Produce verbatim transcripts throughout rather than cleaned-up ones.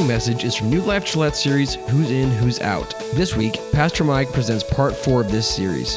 following message is from New Life Gillette series, Who's In, Who's Out. This week, Pastor Mike presents part four of this series.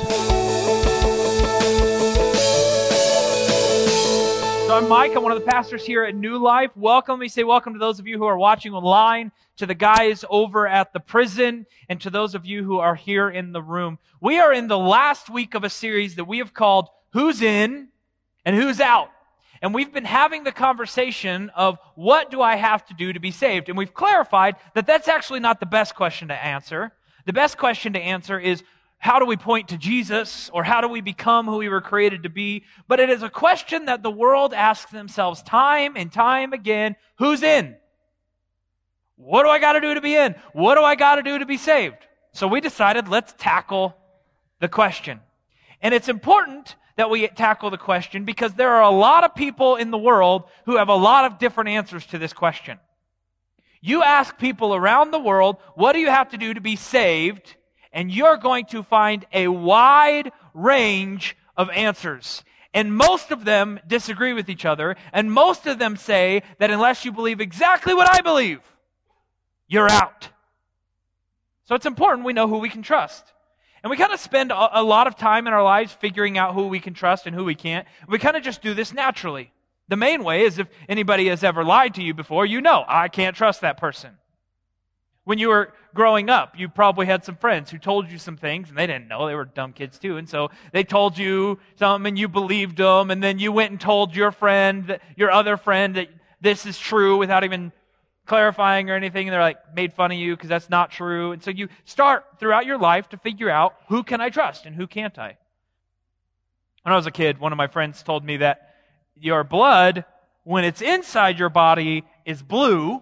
So I'm Mike. I'm one of the pastors here at New Life. Welcome. Let me say welcome to those of you who are watching online, to the guys over at the prison, and to those of you who are here in the room. We are in the last week of a series that we have called Who's In and Who's Out. And we've been having the conversation of what do I have to do to be saved? And we've clarified that that's actually not the best question to answer. The best question to answer is, how do we point to Jesus, or how do we become who we were created to be? But it is a question that the world asks themselves time and time again. Who's in? What do I got to do to be in? What do I got to do to be saved? So we decided, let's tackle the question. And it's important that we tackle the question because there are a lot of people in the world who have a lot of different answers to this question. You ask people around the world, what do you have to do to be saved? And you're going to find a wide range of answers. And most of them disagree with each other. And most of them say that unless you believe exactly what I believe, you're out. So it's important we know who we can trust. And we kind of spend a, a lot of time in our lives figuring out who we can trust and who we can't. We kind of just do this naturally. The main way is if anybody has ever lied to you before, you know, I can't trust that person. When you were growing up, you probably had some friends who told you some things, and they didn't know. They were dumb kids too. And so they told you something, and you believed them, and then you went and told your friend, your other friend, that this is true without even clarifying or anything, and they're like, made fun of you because that's not true. And so you start throughout your life to figure out who can I trust and who can't I. When I was a kid, one of my friends told me that your blood, when it's inside your body, is blue,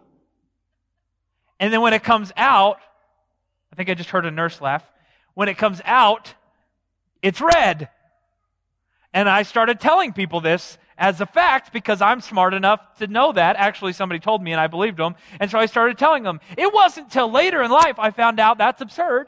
and then when it comes out, I think I just heard a nurse laugh, when it comes out, it's red. And I started telling people this as a fact because I'm smart enough to know that. Actually, somebody told me and I believed them. And so I started telling them. It wasn't until later in life I found out that's absurd.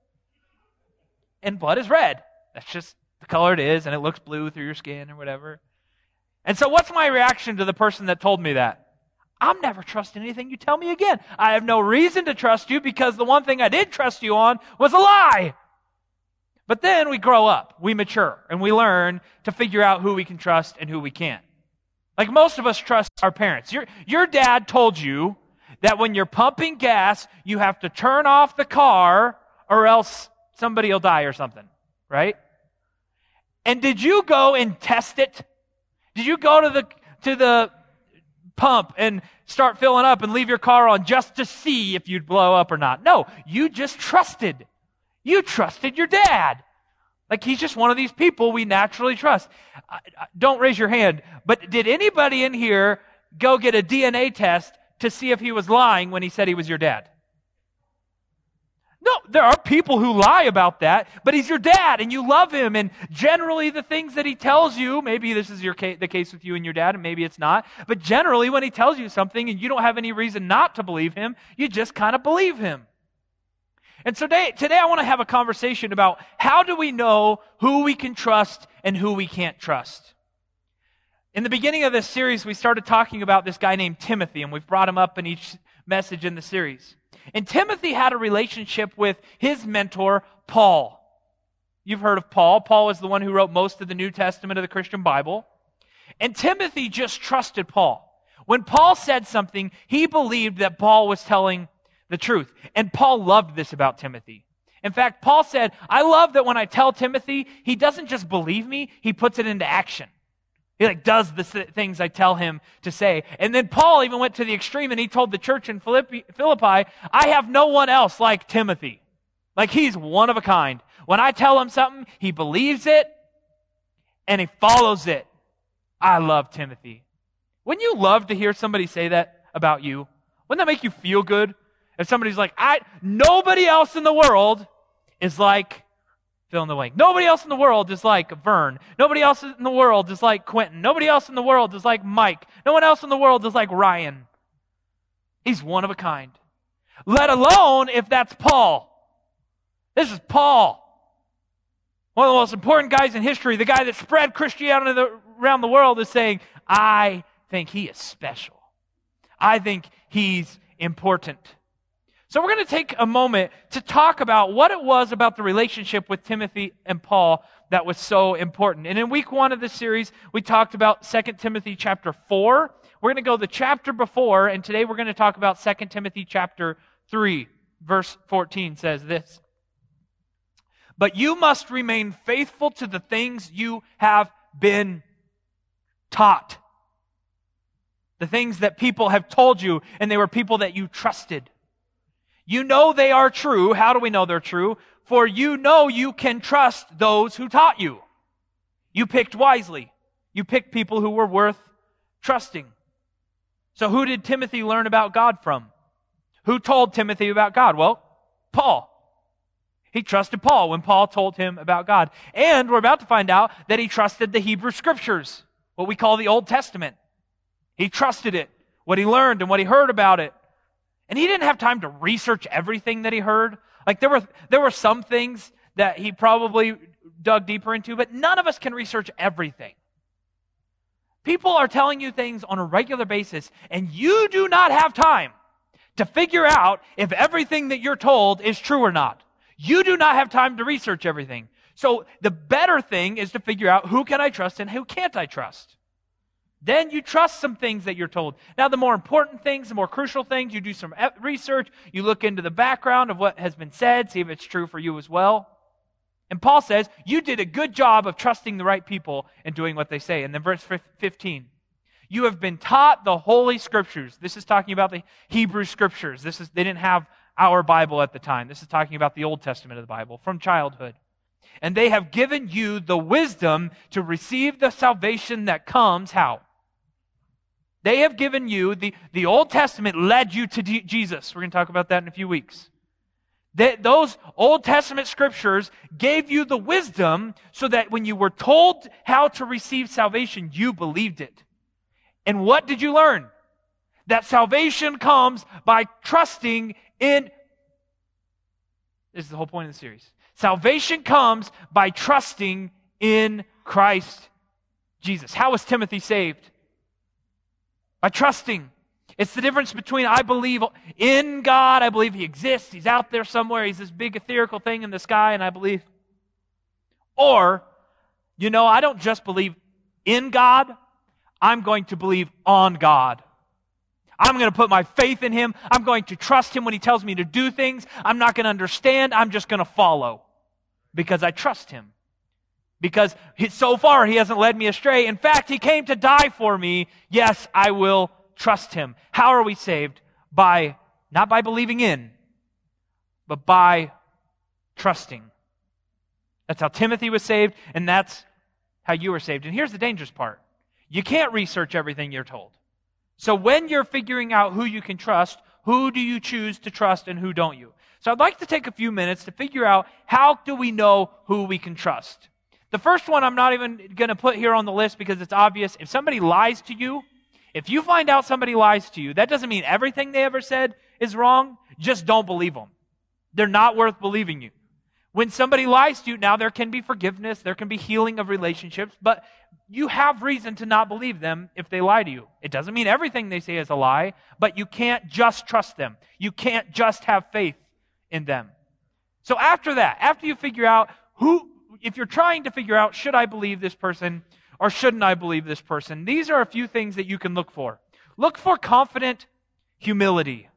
And blood is red. That's just the color it is, and it looks blue through your skin or whatever. And so what's my reaction to the person that told me that? I'm never trusting anything you tell me again. I have no reason to trust you because the one thing I did trust you on was a lie. But then we grow up, we mature, and we learn to figure out who we can trust and who we can't. Like most of us trust our parents. Your, your dad told you that when you're pumping gas, you have to turn off the car or else somebody will die or something, right? And did you go and test it? Did you go to the to the pump and start filling up and leave your car on just to see if you'd blow up or not? No, you just trusted. You trusted your dad. Like he's just one of these people we naturally trust. Don't raise your hand, but did anybody in here go get a D N A test to see if he was lying when he said he was your dad? No, there are people who lie about that, but he's your dad and you love him, and generally the things that he tells you, maybe this is your case, the case with you and your dad, and maybe it's not, but generally when he tells you something and you don't have any reason not to believe him, you just kind of believe him. And so today, today I want to have a conversation about how do we know who we can trust and who we can't trust. In the beginning of this series, we started talking about this guy named Timothy, and we've brought him up in each message in the series. And Timothy had a relationship with his mentor, Paul. You've heard of Paul. Paul is the one who wrote most of the New Testament of the Christian Bible. And Timothy just trusted Paul. When Paul said something, he believed that Paul was telling the truth. And Paul loved this about Timothy. In fact, Paul said, I love that when I tell Timothy, he doesn't just believe me, he puts it into action. He like does the things I tell him to say. And then Paul even went to the extreme and he told the church in Philippi, Philippi, I have no one else like Timothy. Like he's one of a kind. When I tell him something, he believes it and he follows it. I love Timothy. Wouldn't you love to hear somebody say that about you? Wouldn't that make you feel good? If somebody's like, I, nobody else in the world is like fill in the blank. Nobody else in the world is like Vern. Nobody else in the world is like Quentin. Nobody else in the world is like Mike. No one else in the world is like Ryan. He's one of a kind. Let alone if that's Paul. This is Paul. One of the most important guys in history, the guy that spread Christianity around the world, is saying, I think he is special. I think he's important. So we're going to take a moment to talk about what it was about the relationship with Timothy and Paul that was so important. And in week one of this series, we talked about Second Timothy chapter four. We're going to go the chapter before, and today we're going to talk about Second Timothy chapter three. Verse fourteen says this: "But you must remain faithful to the things you have been taught." The things that people have told you, and they were people that you trusted. You know they are true. How do we know they're true? For you know you can trust those who taught you. You picked wisely. You picked people who were worth trusting. So who did Timothy learn about God from? Who told Timothy about God? Well, Paul. He trusted Paul when Paul told him about God. And we're about to find out that he trusted the Hebrew Scriptures, what we call the Old Testament. He trusted it, what he learned and what he heard about it. And he didn't have time to research everything that he heard. Like there were there were some things that he probably dug deeper into, but none of us can research everything. People are telling you things on a regular basis, and you do not have time to figure out if everything that you're told is true or not. You do not have time to research everything. So the better thing is to figure out who can I trust and who can't I trust. Then you trust some things that you're told. Now, the more important things, the more crucial things, you do some research, you look into the background of what has been said, see if it's true for you as well. And Paul says, you did a good job of trusting the right people and doing what they say. And then verse fifteen, you have been taught the Holy Scriptures. This is talking about the Hebrew Scriptures. This is they didn't have our Bible at the time. This is talking about the Old Testament of the Bible from childhood. And they have given you the wisdom to receive the salvation that comes, how? They have given you, the, the Old Testament led you to D- Jesus. We're going to talk about that in a few weeks. They, those Old Testament scriptures gave you the wisdom so that when you were told how to receive salvation, you believed it. And what did you learn? That salvation comes by trusting in... This is the whole point of the series. Salvation comes by trusting in Christ Jesus. How was Timothy saved? By trusting. It's the difference between I believe in God, I believe He exists, He's out there somewhere, He's this big ethereal thing in the sky, and I believe. Or, you know, I don't just believe in God, I'm going to believe on God. I'm going to put my faith in Him. I'm going to trust Him when He tells me to do things. I'm not going to understand. I'm just going to follow because I trust Him. Because he, so far He hasn't led me astray. In fact, He came to die for me. Yes, I will trust Him. How are we saved? By, not by believing in, but by trusting. That's how Timothy was saved, and that's how you were saved. And here's the dangerous part. You can't research everything you're told. So when you're figuring out who you can trust, who do you choose to trust and who don't you? So I'd like to take a few minutes to figure out how do we know who we can trust. The first one I'm not even going to put here on the list because it's obvious. If somebody lies to you, if you find out somebody lies to you, that doesn't mean everything they ever said is wrong. Just don't believe them. They're not worth believing you. When somebody lies to you, now there can be forgiveness, there can be healing of relationships, but you have reason to not believe them if they lie to you. It doesn't mean everything they say is a lie, but you can't just trust them. You can't just have faith in them. So after that, after you figure out who, if you're trying to figure out, should I believe this person or shouldn't I believe this person, these are a few things that you can look for. Look for confident humility.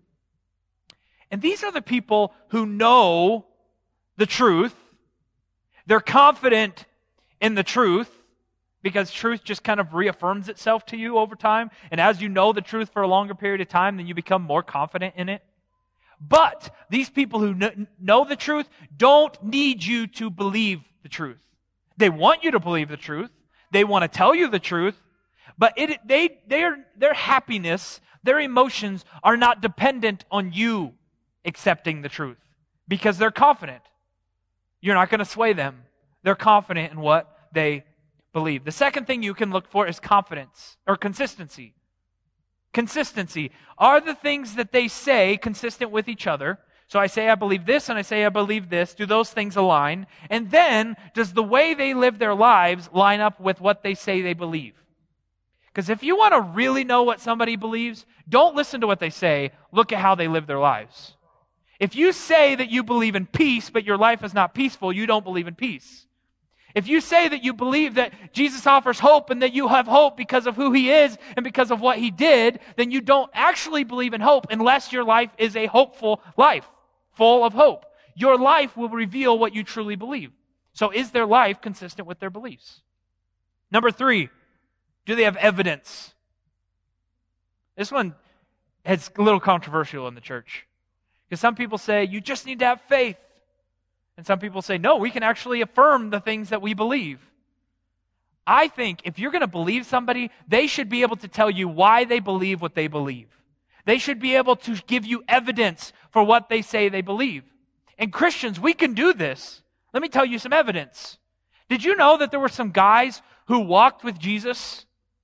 And these are the people who know the truth. They're confident in the truth because truth just kind of reaffirms itself to you over time. And as you know the truth for a longer period of time, then you become more confident in it. But these people who know the truth don't need you to believe the truth. They want you to believe the truth. They want to tell you the truth. But it, they, their, their happiness, their emotions are not dependent on you accepting the truth because they're confident. You're not going to sway them. They're confident in what they believe. The second thing you can look for is confidence or consistency. Consistency. Are the things that they say consistent with each other? So I say I believe this and I say I believe this. Do those things align? And then, does the way they live their lives line up with what they say they believe? Because if you want to really know what somebody believes, don't listen to what they say. Look at how they live their lives. If you say that you believe in peace, but your life is not peaceful, you don't believe in peace. If you say that you believe that Jesus offers hope and that you have hope because of who He is and because of what He did, then you don't actually believe in hope unless your life is a hopeful life, full of hope. Your life will reveal what you truly believe. So is their life consistent with their beliefs? Number three, do they have evidence? This one is a little controversial in the church. Because some people say, you just need to have faith. And some people say, no, we can actually affirm the things that we believe. I think if you're going to believe somebody, they should be able to tell you why they believe what they believe. They should be able to give you evidence for what they say they believe. And Christians, we can do this. Let me tell you some evidence. Did you know that there were some guys who walked with Jesus,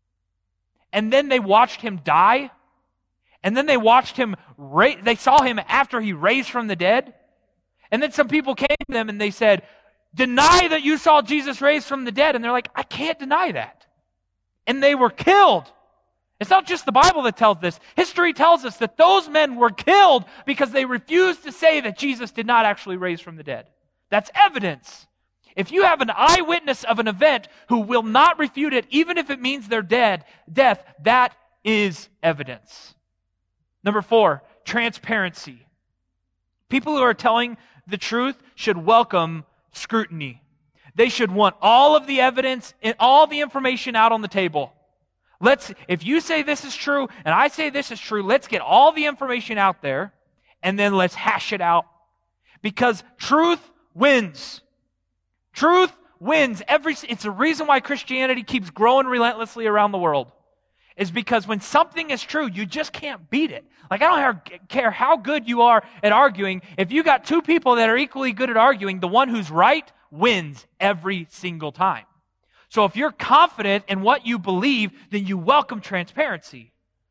and then they watched Him die, and then they watched Him, ra- they saw Him after He raised from the dead? And then some people came to them and they said, deny that you saw Jesus raised from the dead. And they're like, I can't deny that. And they were killed. It's not just the Bible that tells this. History tells us that those men were killed because they refused to say that Jesus did not actually raise from the dead. That's evidence. If you have an eyewitness of an event who will not refute it, even if it means they're dead, death, that is evidence. Number four, transparency. People who are telling the truth should welcome scrutiny. They should want all of the evidence and all the information out on the table. Let's, if you say this is true and I say this is true, let's get all the information out there and then let's hash it out. Because truth wins. Truth wins. Every, it's the reason why Christianity keeps growing relentlessly around the world. Is because when something is true, you just can't beat it. Like, I don't care how good you are at arguing. If you got two people that are equally good at arguing, the one who's right wins every single time. So if you're confident in what you believe, then you welcome transparency.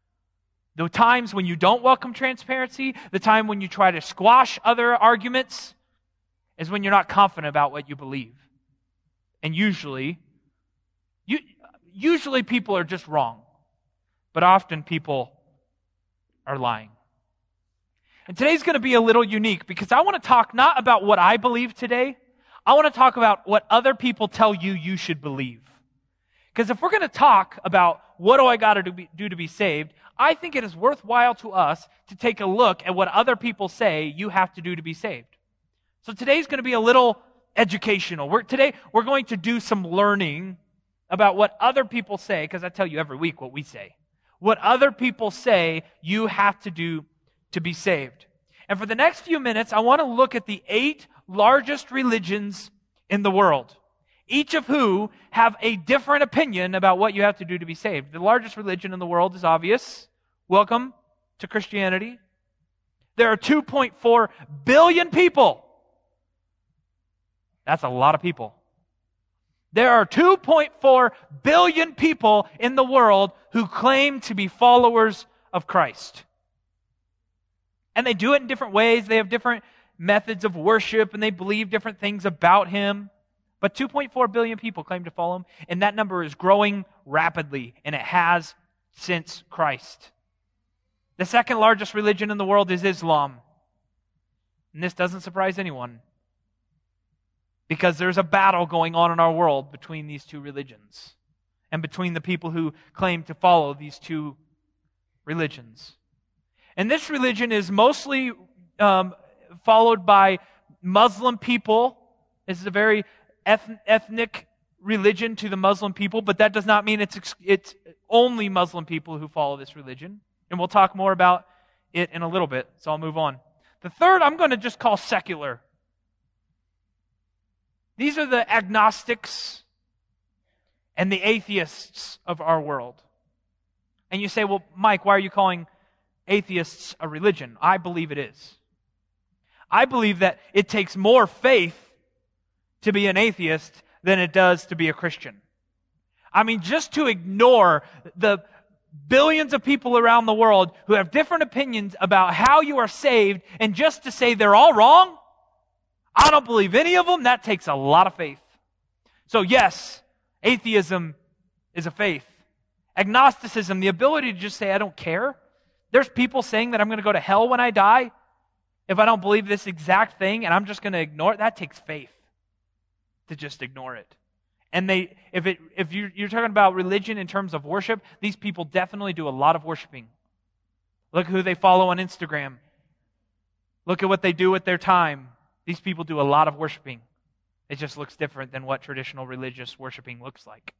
The times when you don't welcome transparency, the time when you try to squash other arguments, is when you're not confident about what you believe. And usually, you, usually people are just wrong. But often people are lying. And today's going to be a little unique because I want to talk not about what I believe today. I want to talk about what other people tell you you should believe. Because if we're going to talk about what do I got to do, do to be saved, I think it is worthwhile to us to take a look at what other people say you have to do to be saved. So today's going to be a little educational. We're, today we're going to do some learning about what other people say, because I tell you every week what we say. What other people say you have to do to be saved. And for the next few minutes, I want to look at the eight largest religions in the world, each of who have a different opinion about what you have to do to be saved. The largest religion in the world is obvious. Welcome to Christianity. There are two point four billion people. That's a lot of people. There are two point four billion people in the world who claim to be followers of Christ. And they do it in different ways. They have different methods of worship, and they believe different things about Him. But two point four billion people claim to follow Him, and that number is growing rapidly, and it has since Christ. The second largest religion in the world is Islam. And this doesn't surprise anyone, because there's a battle going on in our world between these two religions and between the people who claim to follow these two religions. And this religion is mostly um, followed by Muslim people. This is a very eth- ethnic religion to the Muslim people, but that does not mean it's ex- it's only Muslim people who follow this religion. And we'll talk more about it in a little bit, so I'll move on. The third I'm going to just call secular. These are the agnostics and the atheists of our world. And you say, well, Mike, why are you calling atheists a religion? I believe it is. I believe that it takes more faith to be an atheist than it does to be a Christian. I mean, just to ignore the billions of people around the world who have different opinions about how you are saved, and just to say they're all wrong, I don't believe any of them, that takes a lot of faith. So yes, atheism is a faith. Agnosticism, the ability to just say, I don't care. There's people saying that I'm going to go to hell when I die if I don't believe this exact thing, and I'm just going to ignore it. That takes faith to just ignore it. And they, if it, if you, you're talking about religion in terms of worship, these people definitely do a lot of worshiping. Look who they follow on Instagram. Look at what they do with their time. These people do a lot of worshiping. It just looks different than what traditional religious worshiping looks like.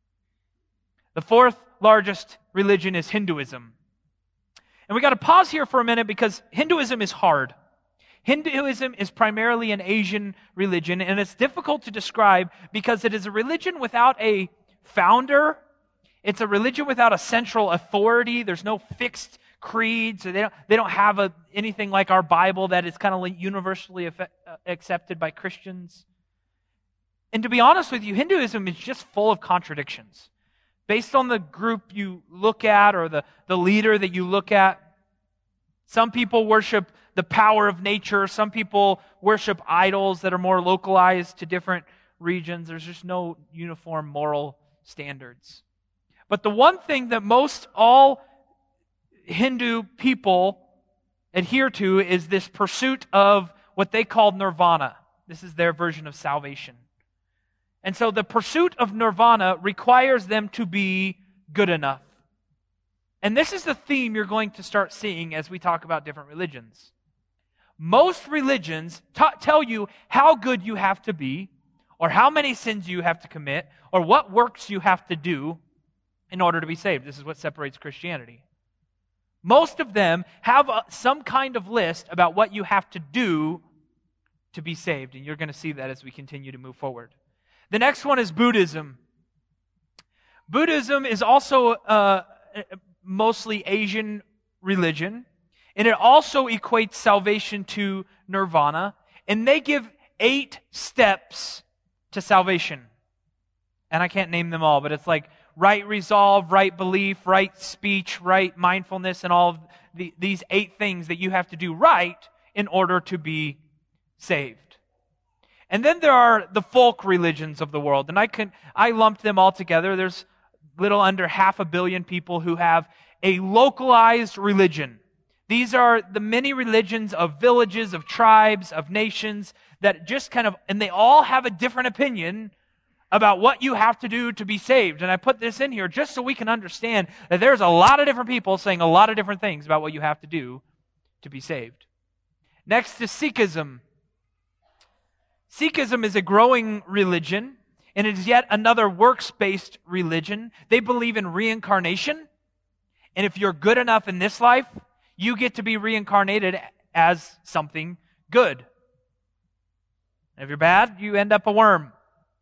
The fourth largest religion is Hinduism. And we got to pause here for a minute because Hinduism is hard. Hinduism is primarily an Asian religion, and it's difficult to describe because it is a religion without a founder. It's a religion without a central authority. There's no fixed creed, so they don't, they don't have a, anything like our Bible that is kind of universally effect, uh, accepted by Christians. And to be honest with you, Hinduism is just full of contradictions. Based on the group you look at or the, the leader that you look at, some people worship the power of nature. Some people worship idols that are more localized to different regions. There's just no uniform moral standards. But the one thing that most all Hindu people adhere to is this pursuit of what they call nirvana. This is their version of salvation. And so the pursuit of nirvana requires them to be good enough. And this is the theme you're going to start seeing as we talk about different religions. Most religions t- tell you how good you have to be, or how many sins you have to commit, or what works you have to do in order to be saved. This is what separates Christianity. Most of them have a, some kind of list about what you have to do to be saved. And you're going to see that as we continue to move forward. The next one is Buddhism. Buddhism is also uh, mostly Asian religion. And it also equates salvation to nirvana. And they give eight steps to salvation. And I can't name them all, but it's like right resolve, right belief, right speech, right mindfulness, and all of the, these eight things that you have to do right in order to be saved. And then there are the folk religions of the world, and I can I lumped them all together. There's little under half a billion people who have a localized religion. These are the many religions of villages, of tribes, of nations that just kind of, and they all have a different opinion about what you have to do to be saved. And I put this in here just so we can understand that there's a lot of different people saying a lot of different things about what you have to do to be saved. Next is Sikhism. Sikhism is a growing religion, and it is yet another works-based religion. They believe in reincarnation, and if you're good enough in this life, you get to be reincarnated as something good. And if you're bad, you end up a worm.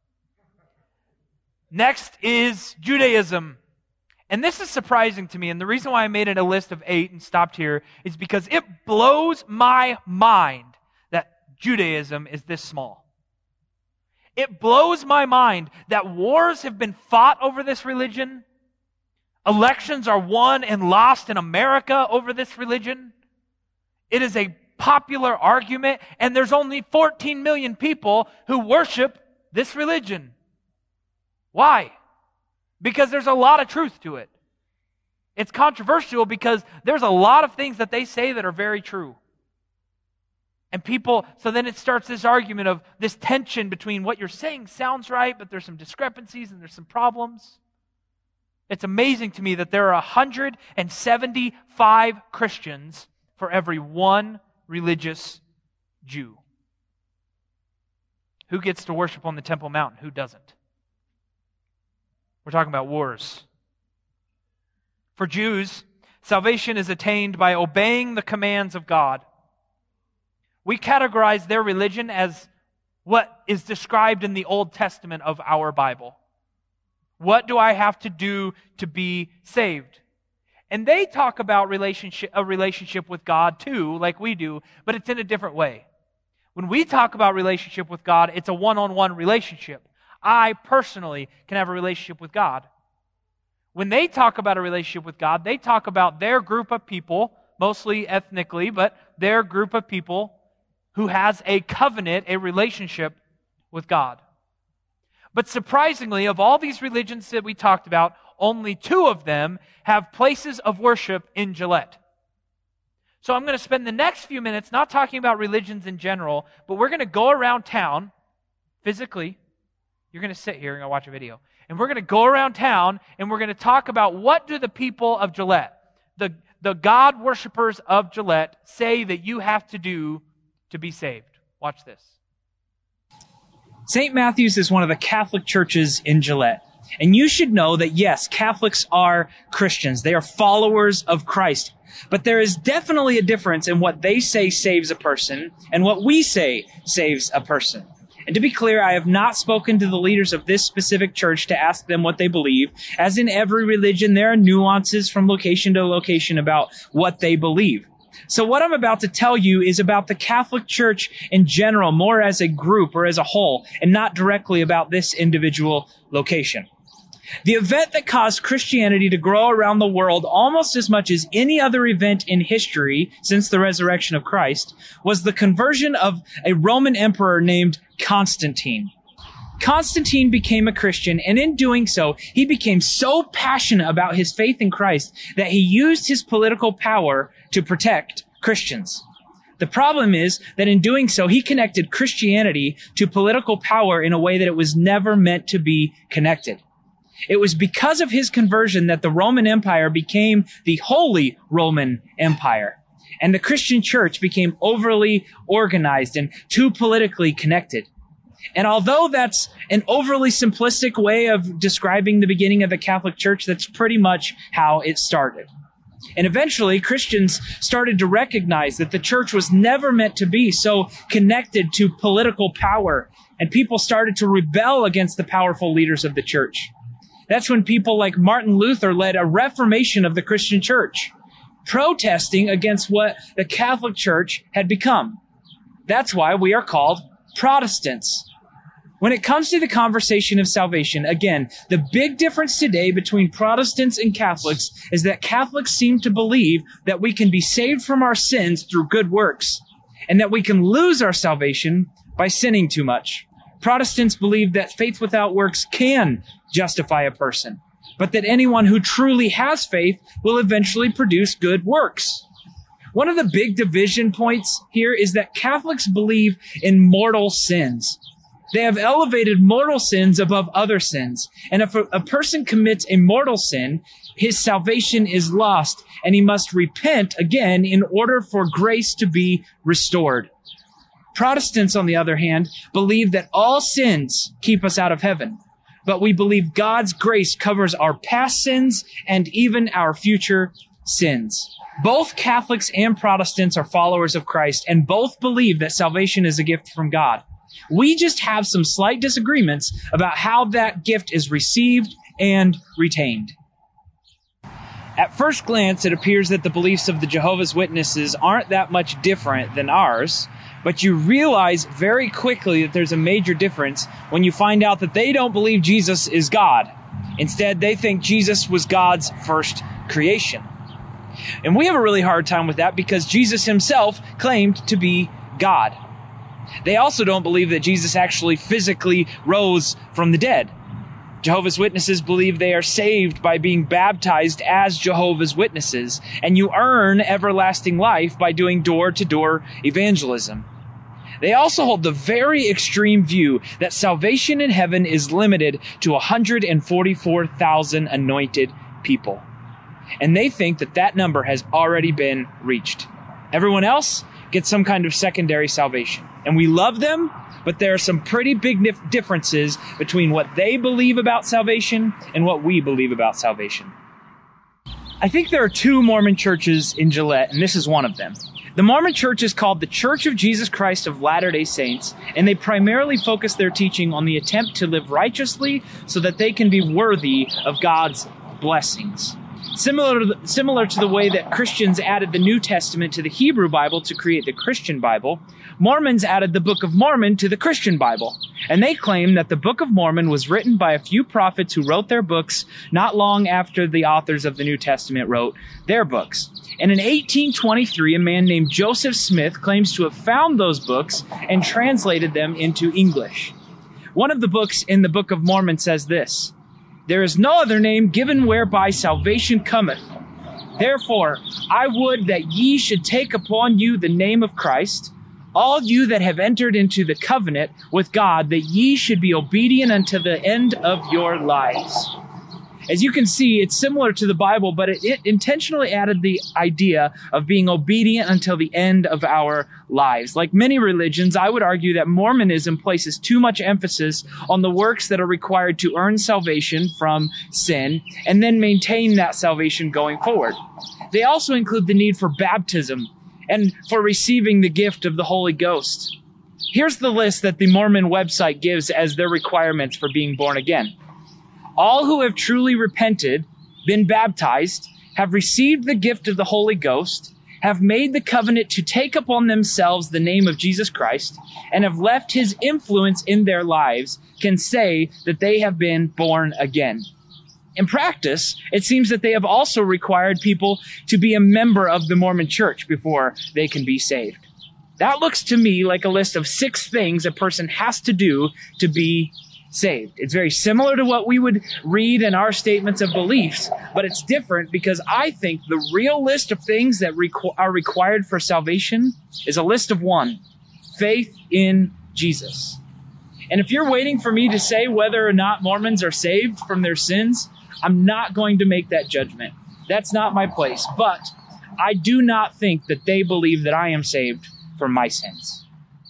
Next is Judaism. And this is surprising to me, and the reason why I made it a list of eight and stopped here is because it blows my mind that Judaism is this small. It blows my mind that wars have been fought over this religion. Elections are won and lost in America over this religion. It is a popular argument, and there's only fourteen million people who worship this religion. Why? Because there's a lot of truth to it. It's controversial because there's a lot of things that they say that are very true. And people, so then it starts this argument of this tension between what you're saying sounds right, but there's some discrepancies and there's some problems. It's amazing to me that there are one hundred seventy-five Christians for every one religious Jew. Who gets to worship on the Temple Mountain? Who doesn't? We're talking about wars. For Jews, salvation is attained by obeying the commands of God. We categorize their religion as what is described in the Old Testament of our Bible. What do I have to do to be saved? And they talk about relationship, a relationship with God too, like we do, but it's in a different way. When we talk about relationship with God, it's a one-on-one relationship. I personally can have a relationship with God. When they talk about a relationship with God, they talk about their group of people, mostly ethnically, but their group of people who has a covenant, a relationship with God. But surprisingly, of all these religions that we talked about, only two of them have places of worship in Gillette. So I'm going to spend the next few minutes not talking about religions in general, but we're going to go around town physically. You're going to sit here and go watch a video. And we're going to go around town and we're going to talk about what do the people of Gillette, the, the God worshipers of Gillette, say that you have to do to be saved. Watch this. Saint Matthew's is one of the Catholic churches in Gillette. And you should know that, yes, Catholics are Christians. They are followers of Christ. But there is definitely a difference in what they say saves a person and what we say saves a person. And to be clear, I have not spoken to the leaders of this specific church to ask them what they believe. As in every religion, there are nuances from location to location about what they believe. So what I'm about to tell you is about the Catholic Church in general, more as a group or as a whole, and not directly about this individual location. The event that caused Christianity to grow around the world almost as much as any other event in history since the resurrection of Christ was the conversion of a Roman emperor named Constantine. Constantine became a Christian, and in doing so, he became so passionate about his faith in Christ that he used his political power to protect Christians. The problem is that in doing so, he connected Christianity to political power in a way that it was never meant to be connected. It was because of his conversion that the Roman Empire became the Holy Roman Empire, and the Christian church became overly organized and too politically connected. And although that's an overly simplistic way of describing the beginning of the Catholic Church, that's pretty much how it started. And eventually, Christians started to recognize that the church was never meant to be so connected to political power, and people started to rebel against the powerful leaders of the church. That's when people like Martin Luther led a reformation of the Christian church, protesting against what the Catholic Church had become. That's why we are called Protestants. When it comes to the conversation of salvation, again, the big difference today between Protestants and Catholics is that Catholics seem to believe that we can be saved from our sins through good works, and that we can lose our salvation by sinning too much. Protestants believe that faith without works can justify a person, but that anyone who truly has faith will eventually produce good works. One of the big division points here is that Catholics believe in mortal sins. They have elevated mortal sins above other sins. And if a, a person commits a mortal sin, his salvation is lost, and he must repent again in order for grace to be restored. Protestants, on the other hand, believe that all sins keep us out of heaven. But we believe God's grace covers our past sins and even our future sins. Both Catholics and Protestants are followers of Christ, and both believe that salvation is a gift from God. We just have some slight disagreements about how that gift is received and retained. At first glance, it appears that the beliefs of the Jehovah's Witnesses aren't that much different than ours, but you realize very quickly that there's a major difference when you find out that they don't believe Jesus is God. Instead, they think Jesus was God's first creation. And we have a really hard time with that because Jesus himself claimed to be God. They also don't believe that Jesus actually physically rose from the dead. Jehovah's Witnesses believe they are saved by being baptized as Jehovah's Witnesses, and you earn everlasting life by doing door-to-door evangelism. They also hold the very extreme view that salvation in heaven is limited to one hundred forty-four thousand anointed people. And they think that that number has already been reached. Everyone else gets some kind of secondary salvation. And we love them, but there are some pretty big dif- differences between what they believe about salvation and what we believe about salvation. I think there are two Mormon churches in Gillette, and this is one of them. The Mormon Church is called the Church of Jesus Christ of Latter-day Saints, and they primarily focus their teaching on the attempt to live righteously so that they can be worthy of God's blessings. Similar to, the, similar to the way that Christians added the New Testament to the Hebrew Bible to create the Christian Bible, Mormons added the Book of Mormon to the Christian Bible. And they claim that the Book of Mormon was written by a few prophets who wrote their books not long after the authors of the New Testament wrote their books. And in eighteen twenty-three, a man named Joseph Smith claims to have found those books and translated them into English. One of the books in the Book of Mormon says this: There is no other name given whereby salvation cometh. Therefore, I would that ye should take upon you the name of Christ, all you that have entered into the covenant with God, that ye should be obedient unto the end of your lives. As you can see, it's similar to the Bible, but it, it intentionally added the idea of being obedient until the end of our lives. Like many religions, I would argue that Mormonism places too much emphasis on the works that are required to earn salvation from sin and then maintain that salvation going forward. They also include the need for baptism and for receiving the gift of the Holy Ghost. Here's the list that the Mormon website gives as their requirements for being born again. All who have truly repented, been baptized, have received the gift of the Holy Ghost, have made the covenant to take upon themselves the name of Jesus Christ, and have left his influence in their lives, can say that they have been born again. In practice, it seems that they have also required people to be a member of the Mormon Church before they can be saved. That looks to me like a list of six things a person has to do to be saved. It's very similar to what we would read in our statements of beliefs, but it's different because I think the real list of things that requ- are required for salvation is a list of one: faith in Jesus. And if you're waiting for me to say whether or not Mormons are saved from their sins, I'm not going to make that judgment. That's not my place. But I do not think that they believe that I am saved from my sins.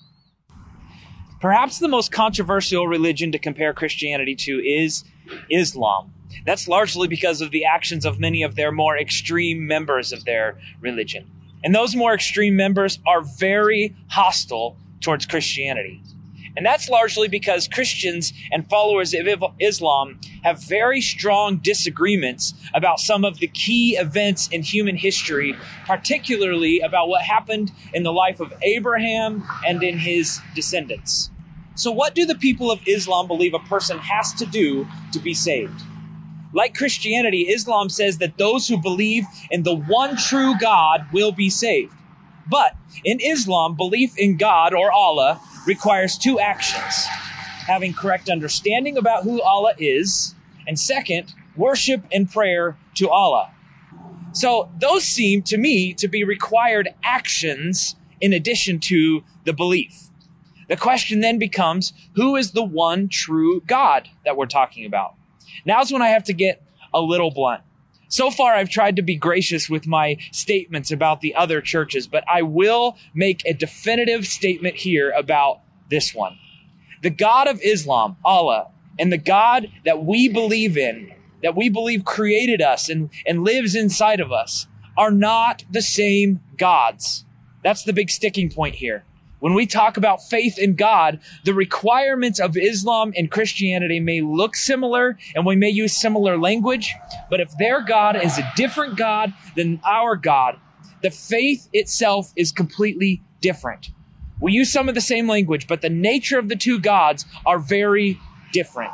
Perhaps the most controversial religion to compare Christianity to is Islam. That's largely because of the actions of many of their more extreme members of their religion. And those more extreme members are very hostile towards Christianity. And that's largely because Christians and followers of Islam have very strong disagreements about some of the key events in human history, particularly about what happened in the life of Abraham and in his descendants. So what do the people of Islam believe a person has to do to be saved? Like Christianity, Islam says that those who believe in the one true God will be saved. But in Islam, belief in God or Allah requires two actions: having correct understanding about who Allah is, and second, worship and prayer to Allah. So those seem to me to be required actions in addition to the belief. The question then becomes, who is the one true God that we're talking about? Now's when I have to get a little blunt. So far, I've tried to be gracious with my statements about the other churches, but I will make a definitive statement here about this one. The God of Islam, Allah, and the God that we believe in, that we believe created us and, and lives inside of us, are not the same gods. That's the big sticking point here. When we talk about faith in God, the requirements of Islam and Christianity may look similar and we may use similar language, but if their God is a different God than our God, the faith itself is completely different. We use some of the same language, but the nature of the two gods are very different.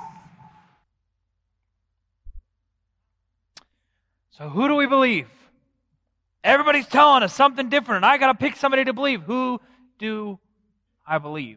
So who do we believe? Everybody's telling us something different, and I got to pick somebody to believe. Who do I believe?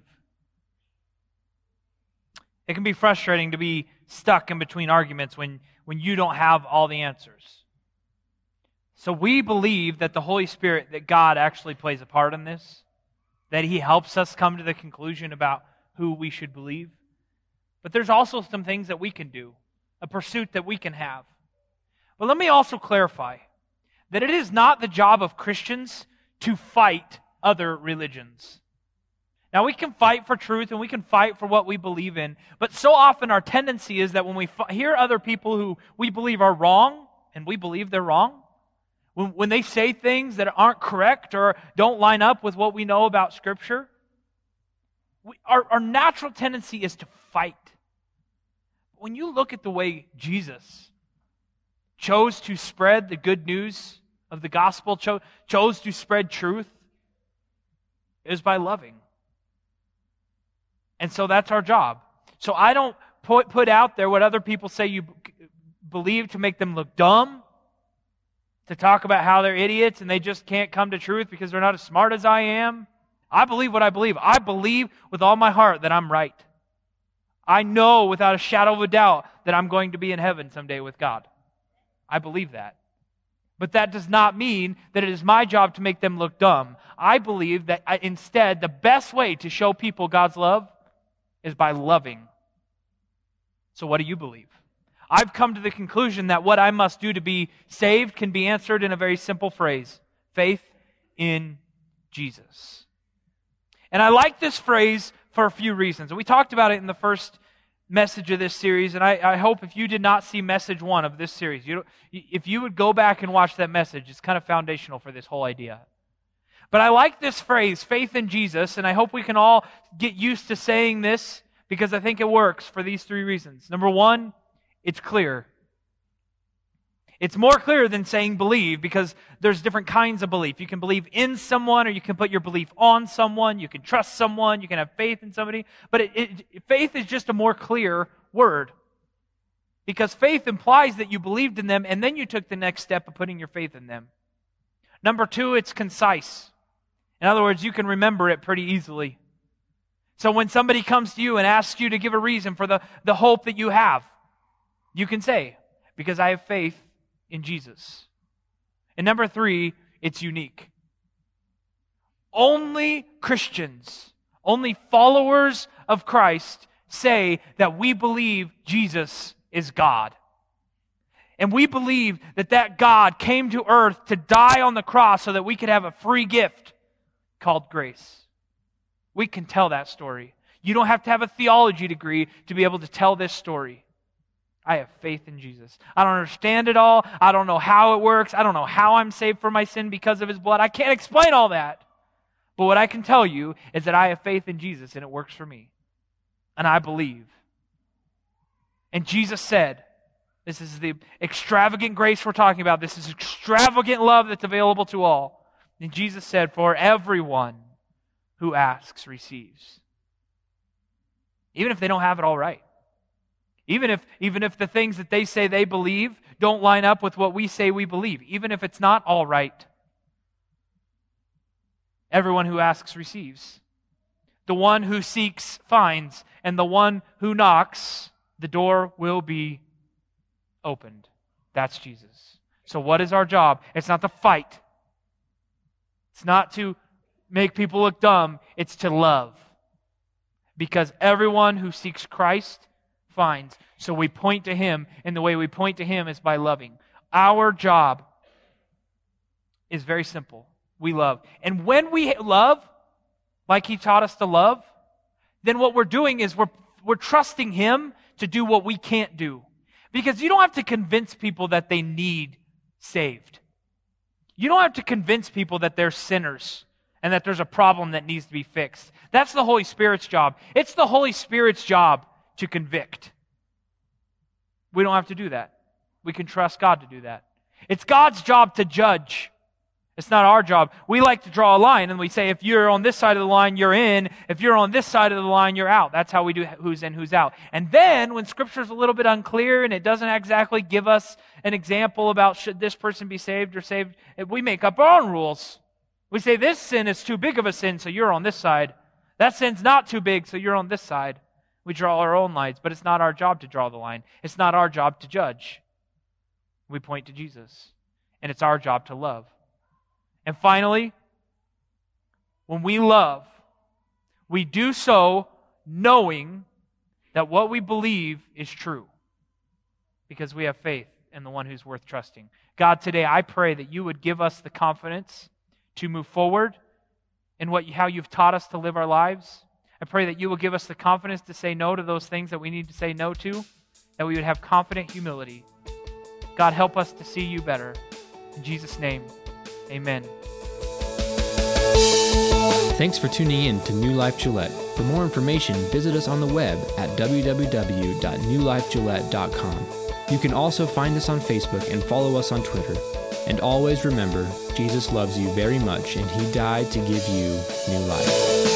It can be frustrating to be stuck in between arguments when, when you don't have all the answers. So we believe that the Holy Spirit, that God actually plays a part in this, that He helps us come to the conclusion about who we should believe. But there's also some things that we can do, a pursuit that we can have. But let me also clarify that it is not the job of Christians to fight other religions. Now, we can fight for truth and we can fight for what we believe in, but so often our tendency is that when we f- hear other people who we believe are wrong, and we believe they're wrong, when, when they say things that aren't correct or don't line up with what we know about Scripture, we, our, our natural tendency is to fight. When you look at the way Jesus chose to spread the good news of the gospel, cho- chose to spread truth, is by loving. And so that's our job. So I don't put, put out there what other people say you b- believe to make them look dumb, to talk about how they're idiots and they just can't come to truth because they're not as smart as I am. I believe what I believe. I believe with all my heart that I'm right. I know without a shadow of a doubt that I'm going to be in heaven someday with God. I believe that. But that does not mean that it is my job to make them look dumb. I believe that I, instead, the best way to show people God's love is by loving. So what do you believe? I've come to the conclusion that what I must do to be saved can be answered in a very simple phrase: faith in Jesus. And I like this phrase for a few reasons. We talked about it in the first message of this series, and I, I hope if you did not see message one of this series, you, if you would go back and watch that message, it's kind of foundational for this whole idea. But I like this phrase, faith in Jesus, and I hope we can all get used to saying this because I think it works for these three reasons. Number one, it's clear. It's more clear than saying believe because there's different kinds of belief. You can believe in someone or you can put your belief on someone. You can trust someone. You can have faith in somebody. But it, it, faith is just a more clear word because faith implies that you believed in them and then you took the next step of putting your faith in them. Number two, it's concise. In other words, you can remember it pretty easily. So when somebody comes to you and asks you to give a reason for the, the hope that you have, you can say, because I have faith in Jesus. And number three, it's unique. Only Christians, only followers of Christ say that we believe Jesus is God. And we believe that that God came to earth to die on the cross so that we could have a free gift called grace. We can tell that story. You don't have to have a theology degree to be able to tell this story. I have faith in Jesus. I don't understand it all. I don't know how it works. I don't know how I'm saved from my sin because of His blood. I can't explain all that. But what I can tell you is that I have faith in Jesus and it works for me. And I believe. And Jesus said, this is the extravagant grace we're talking about. This is extravagant love that's available to all. And Jesus said, for everyone who asks receives. Even if they don't have it all right. Even if, even if the things that they say they believe don't line up with what we say we believe. Even if it's not all right. Everyone who asks receives. The one who seeks finds. And the one who knocks, the door will be opened. That's Jesus. So what is our job? It's not to fight. It's not to make people look dumb. It's to love. Because everyone who seeks Christ finds. So we point to Him, and the way we point to Him is by loving. Our job is very simple. We love. And when we love, like He taught us to love, then what we're doing is we're, we're trusting Him to do what we can't do. Because you don't have to convince people that they need saved. You don't have to convince people that they're sinners and that there's a problem that needs to be fixed. That's the Holy Spirit's job. It's the Holy Spirit's job to convict. We don't have to do that. We can trust God to do that. It's God's job to judge. It's not our job. We like to draw a line and we say, if you're on this side of the line, you're in. If you're on this side of the line, you're out. That's how we do who's in, who's out. And then when Scripture's a little bit unclear and it doesn't exactly give us an example about should this person be saved or saved, we make up our own rules. We say this sin is too big of a sin, so you're on this side. That sin's not too big, so you're on this side. We draw our own lines, but it's not our job to draw the line. It's not our job to judge. We point to Jesus. And it's our job to love. And finally, when we love, we do so knowing that what we believe is true. Because we have faith in the one who's worth trusting. God, today I pray that you would give us the confidence to move forward in what how you've taught us to live our lives. I pray that you will give us the confidence to say no to those things that we need to say no to, that we would have confident humility. God, help us to see you better. In Jesus' name, amen. Thanks for tuning in to New Life Gillette. For more information, visit us on the web at w w w dot new life gillette dot com. You can also find us on Facebook and follow us on Twitter. And always remember, Jesus loves you very much and He died to give you new life.